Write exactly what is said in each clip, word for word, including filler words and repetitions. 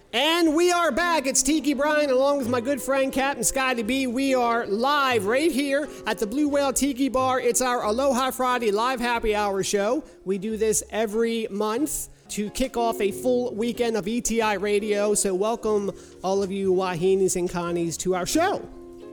And we are back. It's Tiki Brian along with my good friend Captain Scotty B. We are live right here at the Blue Whale Tiki Bar. It's our Aloha Friday live happy hour show. We do this every month to kick off a full weekend of E T I radio. So welcome all of you Wahinis and Connies to our show.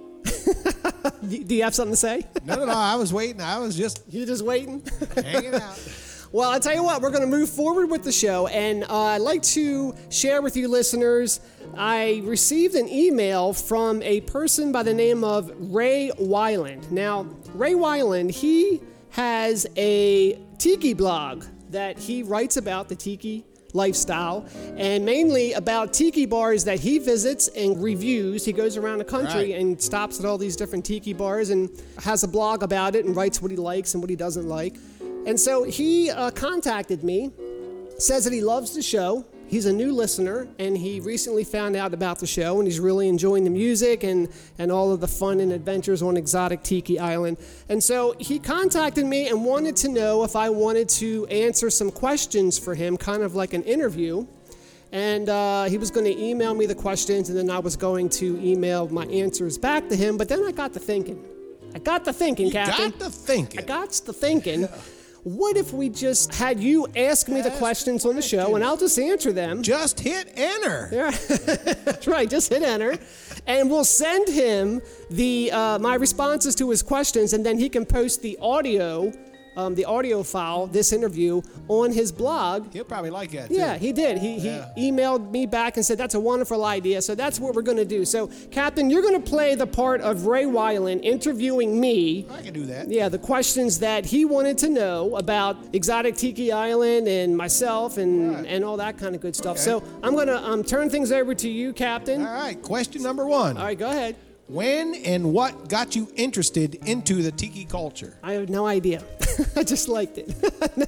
Do you have something to say? No, no, no. I was waiting. I was just... You're just waiting? Hanging out. Well, I'll tell you what, we're going to move forward with the show, and uh, I'd like to share with you listeners, I received an email from a person by the name of Ray Weiland. Now, Ray Weiland, he has a Tiki blog that he writes about the Tiki lifestyle, and mainly about Tiki bars that he visits and reviews. He goes around the country right. and stops at all these different Tiki bars and has a blog about it and writes what he likes and what he doesn't like. And so he uh, contacted me, says that he loves the show. He's a new listener, and he recently found out about the show, and he's really enjoying the music and, and all of the fun and adventures on Exotic Tiki Island. And so he contacted me and wanted to know if I wanted to answer some questions for him, kind of like an interview. And uh, he was going to email me the questions, and then I was going to email my answers back to him. But then I got to thinking. I got to thinking, you Captain. got to thinking. I got to thinking. What if we just had you ask me the questions on the show, and I'll just answer them? Just hit enter. Yeah, that's right. Just hit enter, and we'll send him the uh, my responses to his questions, and then he can post the audio, um, the audio file, this interview, on his blog. He'll probably like that, too. Yeah, he did. He Yeah. he emailed me back and said that's a wonderful idea. So that's what we're going to do. So, Captain, you're going to play the part of Ray Weiland interviewing me. I can do that. Yeah, the questions that he wanted to know about Exotic Tiki Island and myself and, Right. and all that kind of good stuff. Okay. So I'm going to um, turn things over to you, Captain. All right, question number one. All right, go ahead. When and what got you interested into the Tiki culture? I have no idea. I just liked it.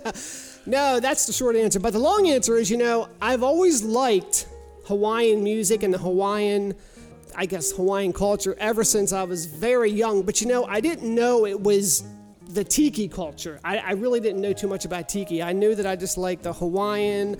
no, no, that's the short answer. But the long answer is, you know, I've always liked Hawaiian music and the Hawaiian, I guess, Hawaiian culture ever since I was very young. But, you know, I didn't know it was the Tiki culture. I, I really didn't know too much about Tiki. I knew that I just liked the Hawaiian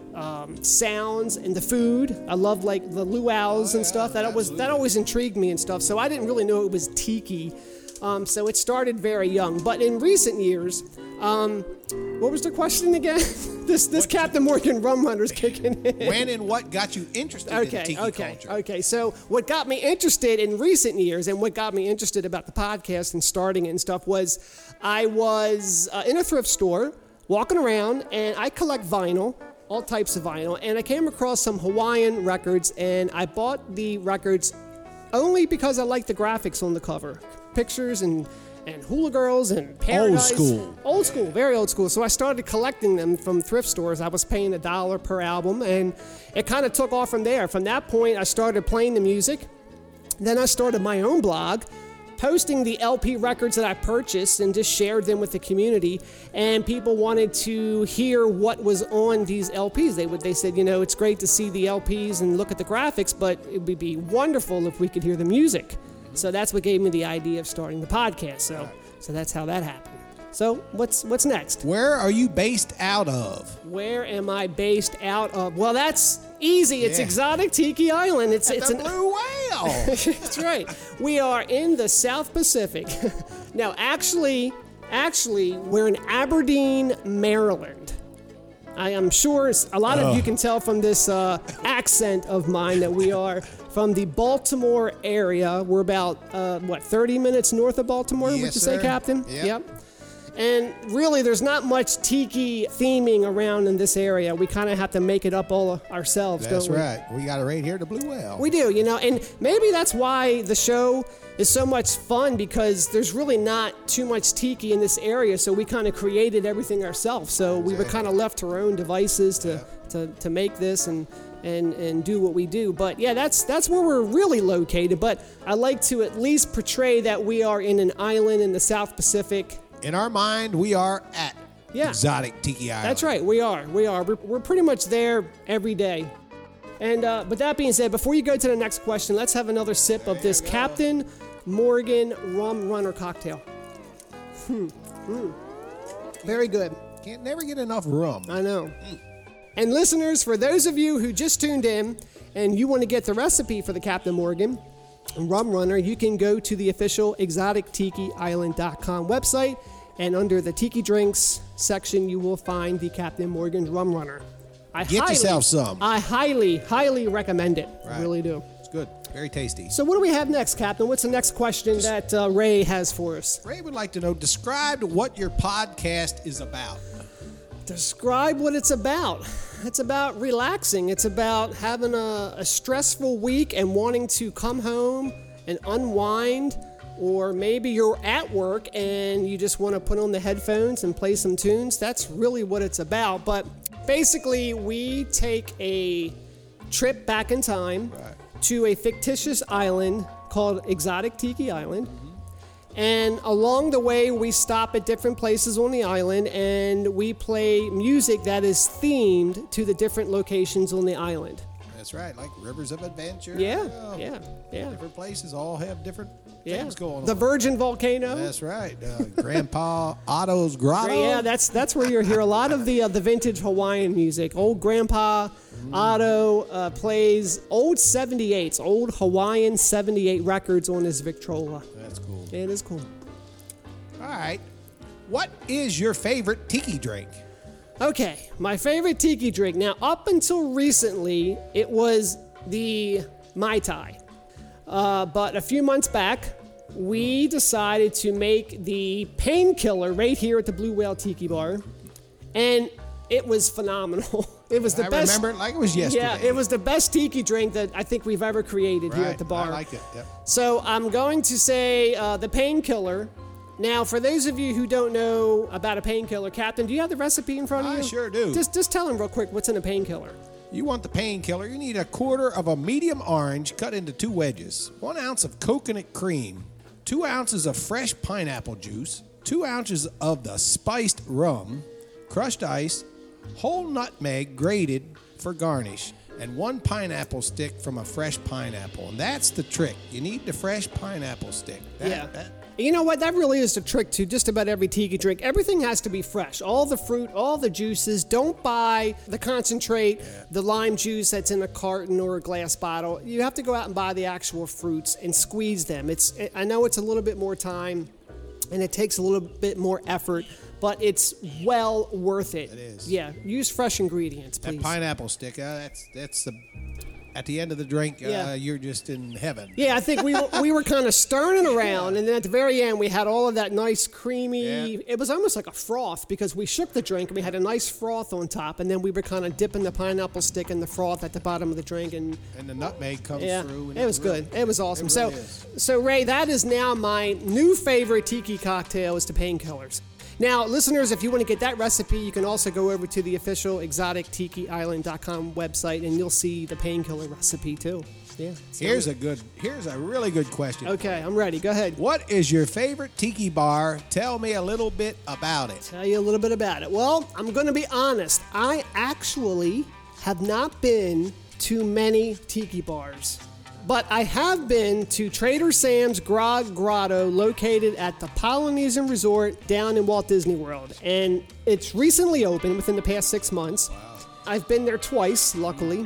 um, sounds and the food. I loved like the luau's Oh, and yeah, stuff. That was that always intrigued me and stuff. So I didn't really know it was Tiki. Um, so it started very young. But in recent years, um, what was the question again? this this What- Captain Morgan Rum Runner's kicking in. When and what got you interested in the Okay, Tiki okay, culture? okay. So what got me interested in recent years and what got me interested about the podcast and starting it and stuff was I was uh, in a thrift store walking around, and I collect vinyl, all types of vinyl, and I came across some Hawaiian records, and I bought the records only because I liked the graphics on the cover. Pictures and and hula girls and paradise. school. Old school, very old school. So I started collecting them from thrift stores. I was paying a dollar per album, and it kind of took off from there. From that point, I started playing the music. Then I started my own blog, posting the L P records that I purchased and just shared them with the community. And people wanted to hear what was on these L Ps. They would, they said, you know, it's great to see the L Ps and look at the graphics, but it would be wonderful if we could hear the music. So that's what gave me the idea of starting the podcast. So, so that's how that happened. So what's what's next? Where are you based out of? Where am I based out of? Well, that's easy. It's Yeah. Exotic Tiki Island. It's At it's the an Blue Whale. That's right. We are in the South Pacific. Now, actually, actually, we're in Aberdeen, Maryland. I am sure a lot of Oh. you can tell from this uh, accent of mine that we are from the Baltimore area. We're about, uh, what, thirty minutes north of Baltimore, would Yes, you say, sir. Captain? Yep. And really, there's not much Tiki theming around in this area. We kind of have to make it up all ourselves, That's don't we? right. We got it right here at the Blue Whale. We do, you know, and maybe that's why the show is so much fun, because there's really not too much Tiki in this area, so we kind of created everything ourselves. So we were kind of left to our own devices to, to, to make this and, and, and do what we do. But yeah, that's that's where we're really located. But I like to at least portray that we are in an island in the South Pacific. In our mind, we are at Yeah. Exotic Tiki Island. That's right, we are. We are. We're, we're pretty much there every day. And uh, but that being said, before you go to the next question, let's have another sip of this Captain Morgan Rum Runner cocktail. Hmm. Mm. Very good. Can't never get enough rum. I know. And listeners, for those of you who just tuned in and you want to get the recipe for the Captain Morgan Rum Runner, you can go to the official exotic tiki island dot com website, and under the Tiki Drinks section, you will find the Captain Morgan Rum Runner. I Get highly, yourself some. I highly, highly recommend it. Right. I really do. It's good. Very tasty. So what do we have next, Captain? What's the next question that uh, Ray has for us? Ray would like to know, describe what your podcast is about. Describe what it's about. It's about relaxing. It's about having a, a stressful week and wanting to come home and unwind, or maybe you're at work and you just want to put on the headphones and play some tunes. That's really what it's about. But basically, we take a trip back in time Right. to a fictitious island called Exotic Tiki Island. And along the way, we stop at different places on the island and we play music that is themed to the different locations on the island. That's right, like Rivers of Adventure. Yeah, uh, yeah, yeah. Different places all have different Yeah. things going The on. Virgin Volcano. That's right. Uh, Grandpa Otto's Grotto. Yeah, that's that's where you hear a lot of the uh, the vintage Hawaiian music. Old Grandpa Otto uh, plays old seventy-eights, old Hawaiian seventy-eight records on his Victrola. That's cool. It is cool. All right. What is your favorite tiki drink? Okay, my favorite tiki drink. Now, up until recently, it was the Mai Tai. Uh, but a few months back, we decided to make the Painkiller right here at the Blue Whale Tiki Bar. And it was phenomenal. It was the I best. remember it like it was yesterday. Yeah, it was the best tiki drink that I think we've ever created here Right, at the bar. I like it. Yep. So I'm going to say uh, the Painkiller. Now, for those of you who don't know about a painkiller, Captain, do you have the recipe in front of I you? sure do. Just, just tell them real quick what's in a painkiller. You want the painkiller, you need a quarter of a medium orange cut into two wedges, one ounce of coconut cream, two ounces of fresh pineapple juice, two ounces of the spiced rum, crushed ice, whole nutmeg grated for garnish, and one pineapple stick from a fresh pineapple. And that's the trick. You need the fresh pineapple stick. That- Yeah. that- You know what? That really is the trick to just about every tiki drink. Everything has to be fresh. All the fruit, all the juices. Don't buy the concentrate, the lime juice that's in a carton or a glass bottle. You have to go out and buy the actual fruits and squeeze them. It's. I know it's a little bit more time, and it takes a little bit more effort, but it's well worth it. It is. Yeah. Use fresh ingredients, please. That pineapple stick, uh, that's that's the at the end of the drink, uh, Yeah. you're just in heaven. Yeah, I think we were, we were kind of stirring it around, and then at the very end, we had all of that nice creamy. Yeah. It was almost like a froth because we shook the drink and we had a nice froth on top, and then we were kind of dipping the pineapple stick in the froth at the bottom of the drink, and And the nutmeg comes yeah, through. And it was really- good. It was awesome. it so, really is. so Ray, that is now my new favorite tiki cocktail is the Painkillers. Now, listeners, if you want to get that recipe, you can also go over to the official exotic tiki island dot com website, and you'll see the Painkiller recipe too. Yeah. so- Here's a good. Here's a really good question. Okay, I'm ready. Go ahead. What is your favorite tiki bar? Tell me a little bit about it. Tell you a little bit about it. Well, I'm going to be honest. I actually have not been to many tiki bars, but I have been to Trader Sam's Grog Grotto, located at the Polynesian Resort down in Walt Disney World, and it's recently opened within the past six months. I've been there twice, luckily.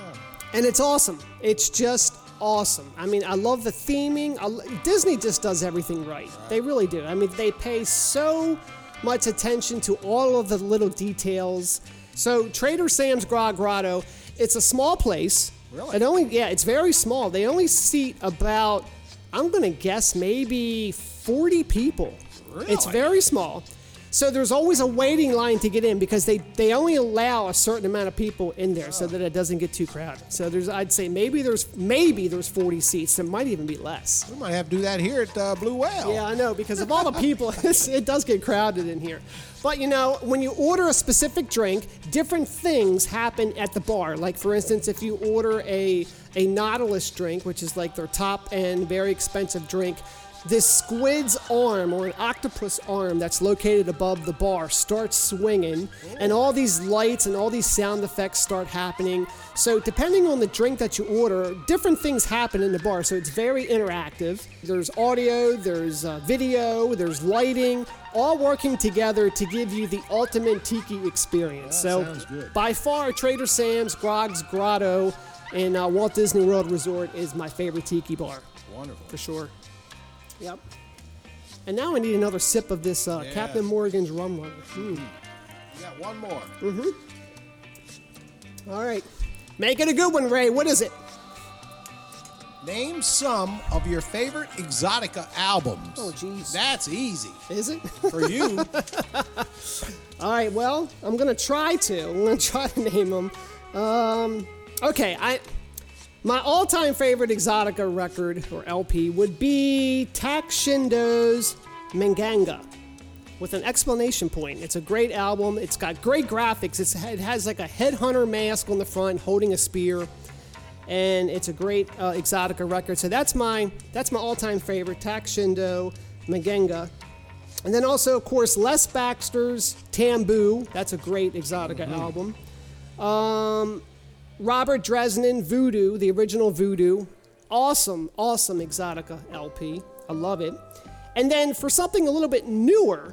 And it's awesome. It's just awesome. I mean, I love the theming. I, lo- Disney just does everything right. They really do. I mean, they pay so much attention to all of the little details. So Trader Sam's Grog Grotto, it's a small place. Really? It only, yeah, it's very small. They only seat about, I'm going to guess, maybe forty people. Really? It's very small. So there's always a waiting line to get in because they, they only allow a certain amount of people in there so that it doesn't get too crowded. So there's, I'd say maybe there's maybe there's forty seats. There might even be less. We might have to do that here at uh, Blue Whale. Yeah, I know, because of all the people, it's, it does get crowded in here. But you know, when you order a specific drink, different things happen at the bar. Like for instance, if you order a a Nautilus drink, which is like their top end, very expensive drink, this squid's arm or an octopus arm that's located above the bar starts swinging, and all these lights and all these sound effects start happening. So depending on the drink that you order, different things happen in the bar. So it's very interactive. There's audio, there's uh, video, there's lighting, all working together to give you the ultimate tiki experience. Well, that so sounds good. by far, Trader Sam's Grog's Grotto in uh, Walt Disney World Resort is my favorite tiki bar. Wonderful. For sure. Yep. And now I need another sip of this uh, Yeah. Captain Morgan's Rum Runner. Mm. You got one more. All right. Make it a good one, Ray. What is it? Name some of your favorite Exotica albums. Oh, jeez. That's easy Is it? for you. All right. Well, I'm going to try to. I'm going to try to name them. Um, okay. I... My all-time favorite Exotica record, or L P, would be Tak Shindo's Manganga, with an exclamation point. It's a great album. It's got great graphics. It's, it has like a headhunter mask on the front holding a spear, and it's a great uh, Exotica record. So that's my that's my all-time favorite, Tak Shindo Manganga. And then also, of course, Les Baxter's Tamboo. That's a great Exotica album. Um... Robert Dresden, Voodoo, the original Voodoo. Awesome, awesome Exotica L P. I love it. And then for something a little bit newer,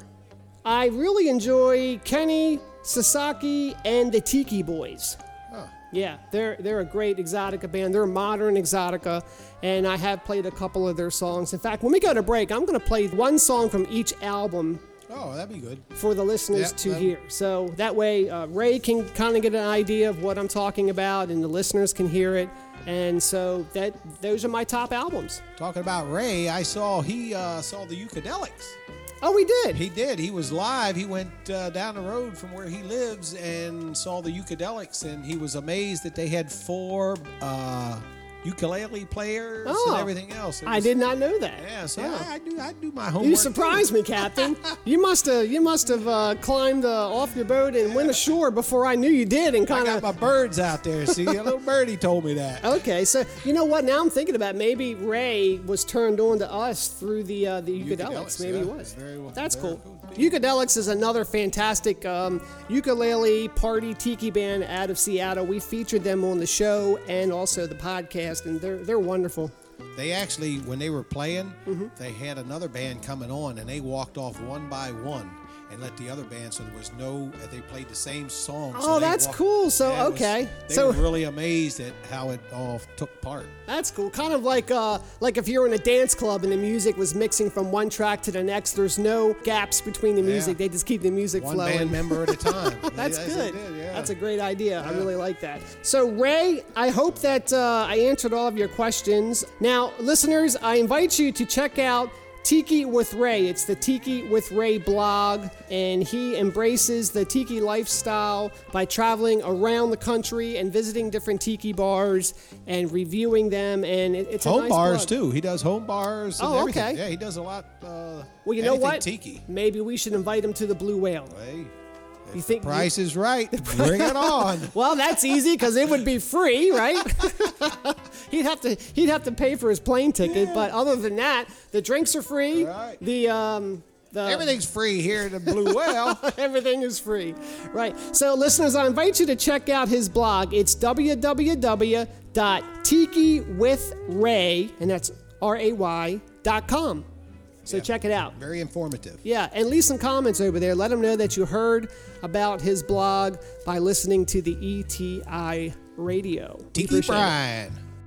I really enjoy Kenny Sasaki and the Tiki Boys. Huh. Yeah, they're they're a great Exotica band. They're modern Exotica, and I have played a couple of their songs. In fact, when we go to break, I'm going to play one song from each album Oh, that'd be good. for the listeners Yep, to that- hear. So that way, uh, Ray can kind of get an idea of what I'm talking about, and the listeners can hear it. And so that those are my top albums. Talking about Ray, I saw he uh, saw the Ukadelics. Oh, we did. He did. He was live. He went uh, down the road from where he lives and saw the Ukadelics, and he was amazed that they had four uh, ukulele players Oh, and everything else. It I was- did not know that. Yeah, so Oh. I, I do. I do my homework. You too. surprised me, Captain. You must have you must have uh, climbed uh, off your boat and went ashore before I knew you did, and I kind got of. my birds out there. See, a little birdie told me that. Okay, so you know what? Now I'm thinking about maybe Ray was turned on to us through the uh, the Ukadelics. Ukadelics, Maybe he yeah. was. Very well- That's very cool. cool. Ukadelics is another fantastic um, ukulele party tiki band out of Seattle. We featured them on the show and also the podcast, and they're they're wonderful. They actually, when they were playing, Mm-hmm. they had another band coming on, and they walked off one by one and let the other band. So there was no. They played the same song. so Oh, they that's walked- cool. So, Yeah, it was- okay. they So- were really amazed at how it all took part. That's cool. Kind of like uh, like if you're in a dance club and the music was mixing from one track to the next. There's no gaps between the music. Yeah. They just keep the music One flowing. band member at a time. That's They- they good. did, yeah. That's a great idea. I really like that. So, Ray, I hope that uh, I answered all of your questions. Now, listeners, I invite you to check out Tiki with Ray. It's the Tiki with Ray blog, and he embraces the tiki lifestyle by traveling around the country and visiting different tiki bars and reviewing them. And it, it's a home nice bars blog. too. He does home bars and Oh, everything. okay. Yeah, he does a lot. Uh, Well, you know anything what? Tiki. Maybe we should invite him to the Blue Whale. Hey, You think? price is right. Bring it on. Well, that's easy because it would be free, right? he'd have to he'd have to pay for his plane ticket, but other than that, the drinks are free. Right. The um the Everything's free here at the Blue Whale. everything is free, right? So, listeners, I invite you to check out his blog. It's w w w dot tiki with ray, and that's R A Y dot com. So Yeah. check it out. Very informative. Yeah, and leave some comments over there. Let him know that you heard about his blog by listening to the E T I radio. We Tiki appreciate it. Brian.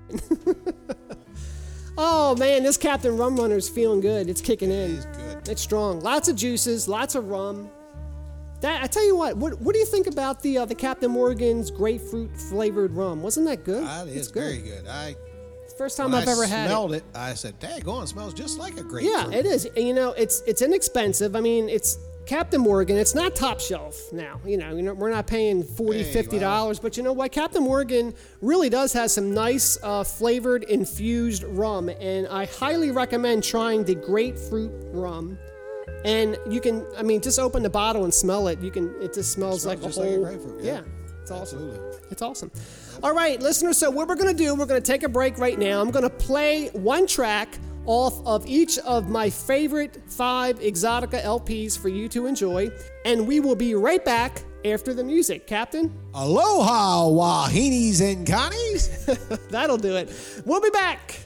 Oh man, this Captain Rum Runner is feeling good. It's kicking in. is good. It's strong. Lots of juices, lots of rum. That I tell you what. What, what do you think about the uh, the Captain Morgan's grapefruit flavored rum? Wasn't that good? That It's is very good. I First time when I've I ever had it. smelled it. I said, "Daggone, it smells just like a grapefruit." Yeah, it is. And, you know, it's it's inexpensive. I mean, it's Captain Morgan. It's not top shelf now. You know, you know we're not paying forty dollars, Hey, fifty dollars. wow. But you know what? Captain Morgan really does have some nice uh, flavored infused rum. And I highly recommend trying the grapefruit rum. And you can, I mean, just open the bottle and smell it. You can, it just smells, Smells like just a like a whole, grapefruit, yeah. It's awesome. Absolutely. It's awesome. All right, listeners, so what we're going to do, we're going to take a break right now. I'm going to play one track off of each of my favorite five Exotica L Ps for you to enjoy. And we will be right back after the music. Captain? Aloha, wahinis and connies. That'll do it. We'll be back.